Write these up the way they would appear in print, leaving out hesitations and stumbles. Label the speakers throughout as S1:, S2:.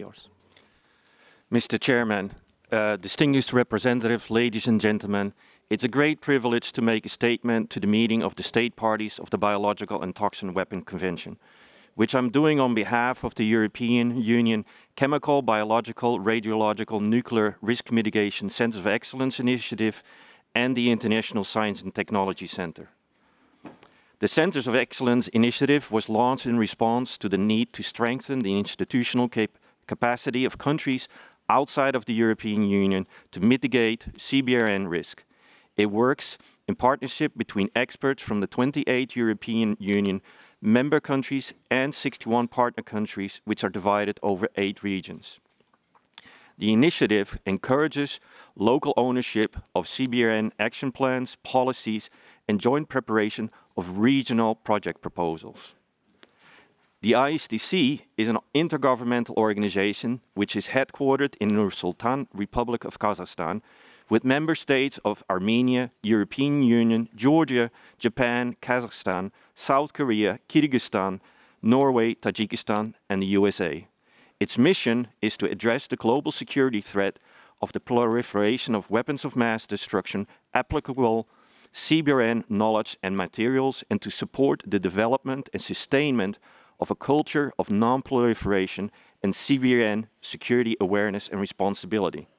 S1: yours. Mr. Chairman, distinguished representatives, ladies and gentlemen, it's a great privilege to make a statement to the meeting of the state parties of the Biological and Toxin Weapon Convention, which I'm doing on behalf of the European Union Chemical, Biological, Radiological, Nuclear Risk Mitigation Centers of Excellence Initiative and the International Science and Technology Center. The Centers of Excellence Initiative was launched in response to the need to strengthen the institutional capacity of countries outside of the European Union to mitigate CBRN risk. It works in partnership between experts from the 28 European Union member countries and 61 partner countries, which are divided over 8 regions. The initiative encourages local ownership of CBRN action plans, policies, and joint preparation of regional project proposals. The ISTC is an intergovernmental organization which is headquartered in Nur-Sultan, Republic of Kazakhstan, with member states of Armenia, European Union, Georgia, Japan, Kazakhstan, South Korea, Kyrgyzstan, Norway, Tajikistan, and the USA. Its mission is to address the global security threat of the proliferation of weapons of mass destruction, applicable CBRN knowledge and materials, and to support the development and sustainment of a culture of non-proliferation and CBRN security awareness and responsibility.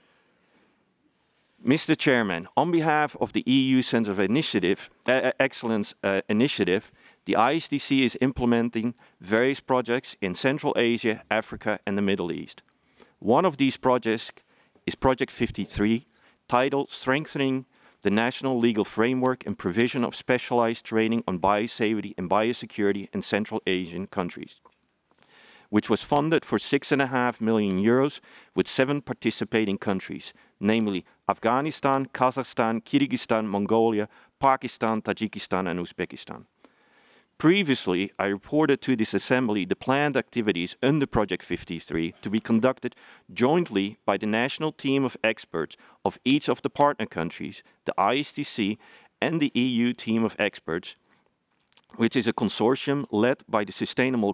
S1: Mr. Chairman, on behalf of the EU Centre of Excellence Initiative, the ISTC is implementing various projects in Central Asia, Africa, and the Middle East. One of these projects is Project 53, titled Strengthening the National Legal Framework and Provision of Specialized Training on Biosafety and Biosecurity in Central Asian countries, which was funded for €6.5 million with 7 participating countries, namely Afghanistan, Kazakhstan, Kyrgyzstan, Mongolia, Pakistan, Tajikistan, and Uzbekistan. Previously, I reported to this Assembly the planned activities under Project 53 to be conducted jointly by the national team of experts of each of the partner countries, the ISTC, and the EU team of experts, which is a consortium led by the Sustainable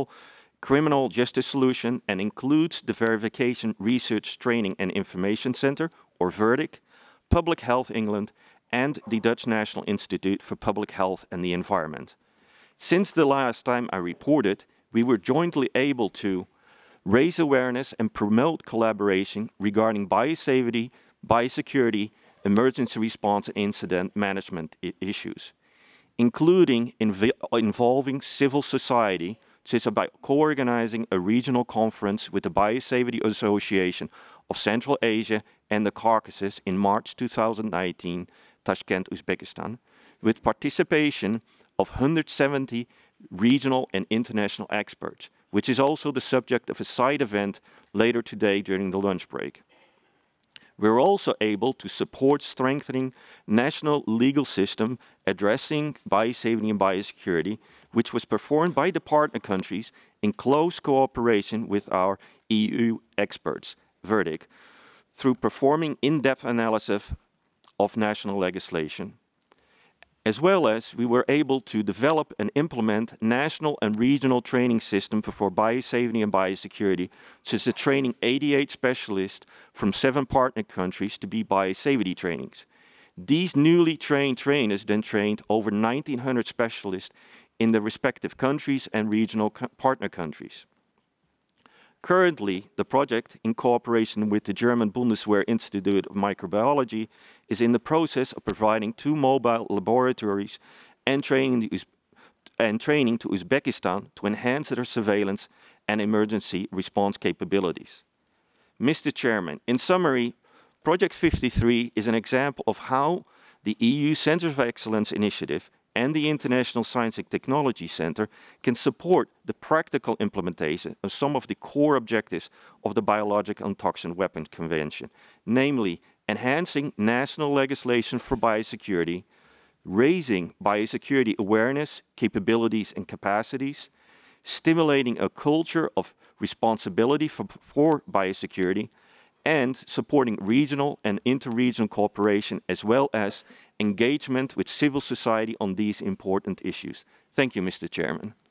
S1: Criminal Justice Solution and includes the Verification Research Training and Information Center, or VERDIC, Public Health England, and the Dutch National Institute for Public Health and the Environment. Since the last time I reported, we were jointly able to raise awareness and promote collaboration regarding biosafety, biosecurity, emergency response and incident management issues, including involving civil society, such as by co-organizing a regional conference with the Biosafety Association of Central Asia and the Caucasus in March 2019, Tashkent, Uzbekistan, with participation of 170 regional and international experts, which is also the subject of a side event later today during the lunch break. We're also able to support strengthening national legal system addressing biosafety and biosecurity, which was performed by the partner countries in close cooperation with our EU experts, VERDIC, through performing in-depth analysis of national legislation. As well as we were able to develop and implement national and regional training system for biosafety and biosecurity, such as training 88 specialists from 7 partner countries to be biosafety trainings. These newly trained trainers then trained over 1,900 specialists in the respective countries and regional partner countries. Currently, the project, in cooperation with the German Bundeswehr Institute of Microbiology, is in the process of providing 2 mobile laboratories and training to Uzbekistan to enhance their surveillance and emergency response capabilities. Mr. Chairman, in summary, Project 53 is an example of how the EU Centers of Excellence Initiative and the International Science and Technology Center can support the practical implementation of some of the core objectives of the Biological and Toxin Weapons Convention, namely enhancing national legislation for biosecurity, raising biosecurity awareness, capabilities, and capacities, stimulating a culture of responsibility for biosecurity, and supporting regional and inter-regional cooperation, as well as engagement with civil society on these important issues. Thank you, Mr. Chairman.